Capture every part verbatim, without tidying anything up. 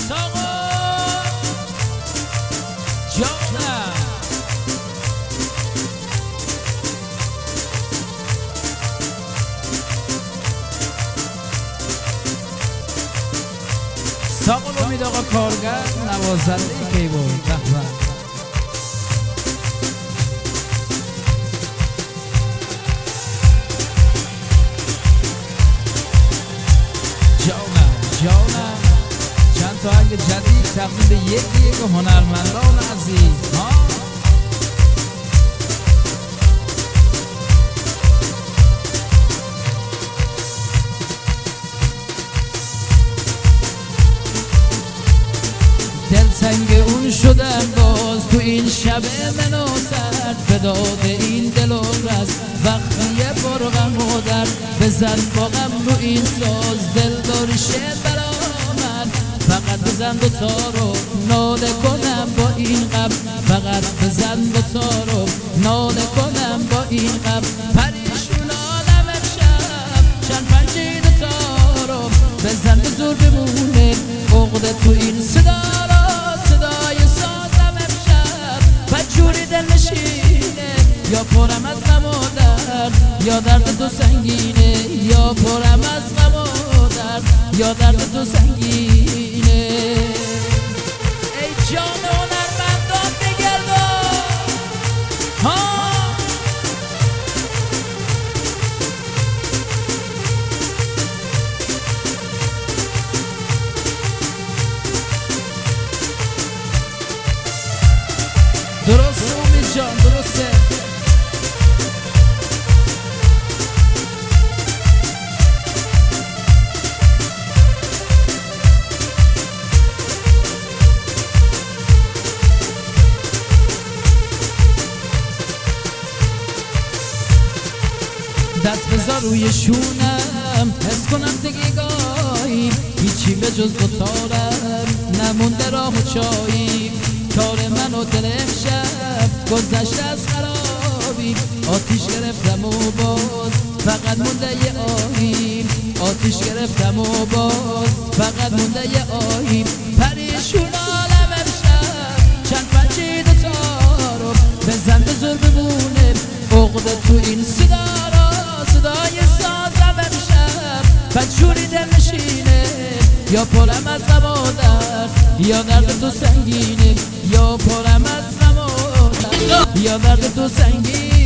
ساقل امید آقا کارگر نوازنده کیبورد بهبه جانم جانم چند تا آهنگ جدید تقدیم به یکی یک هنرمندان عزیز ها دلتنگ اون شدم باز تو این شب من و سرد فداد این دل و رز وقتی برغم و درد بزن با غم رو این ساز دل دارشه برا من فقط بزن دوتا رو ناله کنم با این غم فقط بزن دوتا رو ناله کنم با این غم پریشون آدم امشب چند پنجی دوتا رو بزن به زور بمونه عقده تو این صدا جوری دل نشینه یا پرم از غم و درد یا درد تو سنگینه یا پرم از غم و درد یا درد تو سنگینه ای جان هنرمندان بگردان ها درسته امید جان درسته دست بذار روی شونم حس کنم دیگه گاهی هیچی به جز دوتارم نمونده راه و چایی کار من و دل امشب گذشته از خرابی آتیش گرفتم و باز فقط مونده یه آهیم آتیش گرفتم و باز فقط مونده یه آهیم پریشون عالم امشب چند پنجی دوتا رو بزن به زور بمونه عقده تو این صدا را صدای سازم امشب بدجوری دل نشینه یا پرم از غم و درد یا درد تو سنگینه یا پرم از غم و درد یا درد تو سنگینه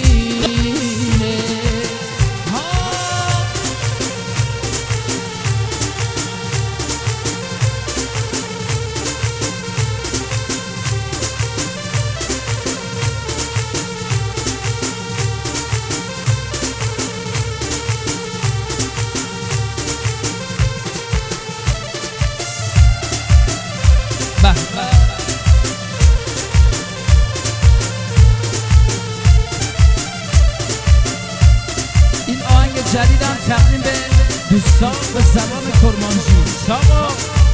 این آهنگ جدیدم تقدیم به دوستان به زبان کرمانشی ساقا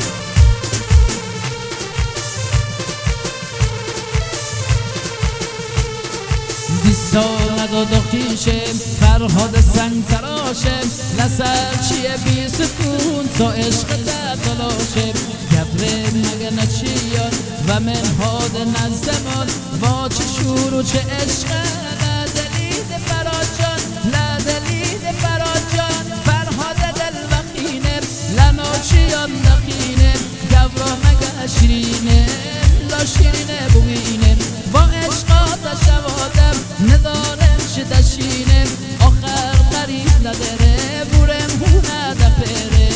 دیسا ندادا خیشم فرهاد سنگ تراشم نسر چیه بی سکون تا عشق در تلاشم گبره مگه نچیان و منهاد نزدمان با چه شور و چه عشق لدلید فراجان لدلید فراجان فرهاد دل وخینه لناچیان نخینه گبره مگه شیرینه لا شیرینه بوینه با عشقات شوادم ندارم شدشینه آخر قریب نداره بورم هونه دپره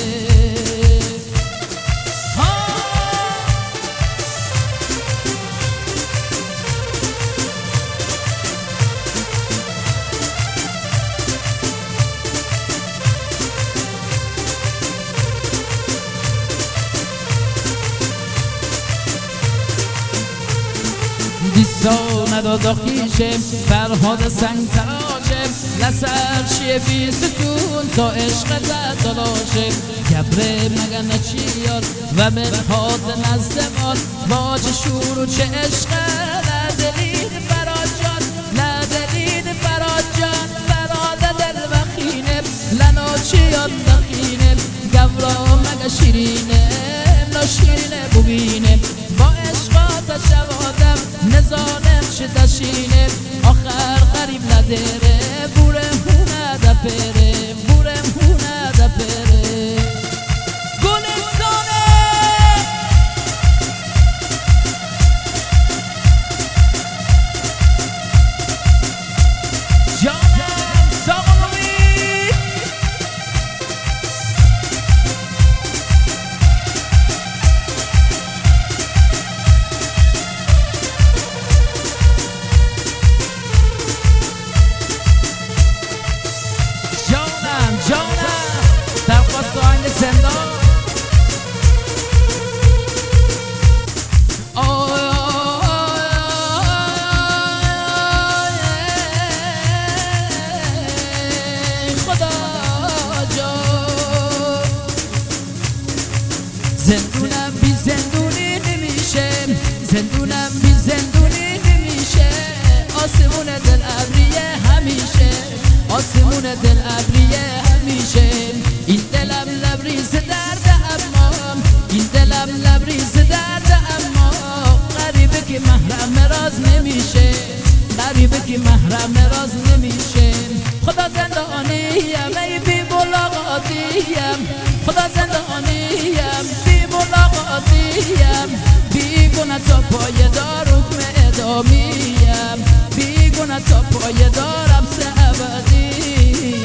دیسا ندادا خیشم فرهاد سنگ تراشم لسر چیه بی ستون تا عشق در تلاشم گبره مگه نچیان و منهاد نزدمان با چه شور و چه عشق لدلید فراجان لدلید فراجان فرهاد دل وخینه لناچیان دخینه گبره مگه شیرینه دلا شیرینه ببینه با عشقات شوادم نزانم چه دشینه آخر قریب نداره بورم هونه دا پره بورم هونه دا پره گلستانه جانم ساقلوی درخواست آهنگ زندان خدا جان زندونم بی زندونی نمیشه زندونم بی زندونی نمیشه آسمون دل ابریه همیشه آسمون دل ابریه همیشه این دلم لبریز درد اما این دلم لبریز درد اما غریبه که محرم راز نمیشه غریبه که محرم راز نمیشه خدا زندانیم ای بی ملاقاتیم خدا زندانیم بی ملاقاتیم بی گناه تا پای دار حکم اعدامیم بی گناه تا پای دارم سه ابدیم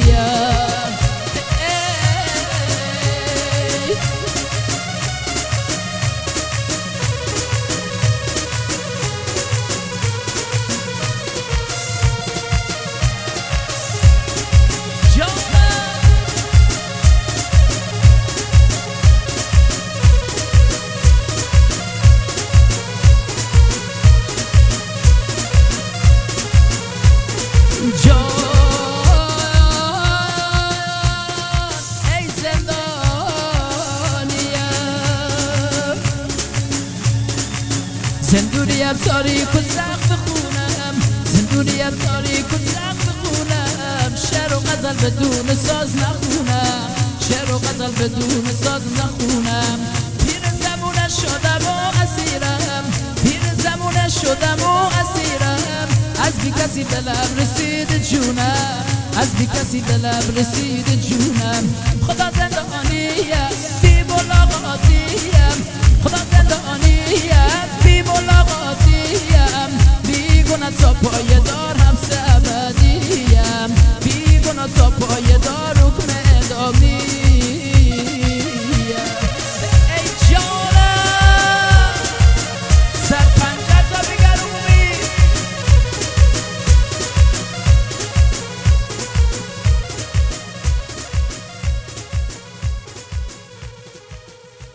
زندونیم تاریک و سقف خونم زندونیم تاریک و سقف خونم شعر و غزل بدون ساز نخونم شعر و غزل بدون ساز نخونم پیر زمونه شدم و اسیرم پیر زمونه شدم و اسیرم از بی کسی دلم رسید جونم از بی کسی دلم رسید جونم خدا زندانیم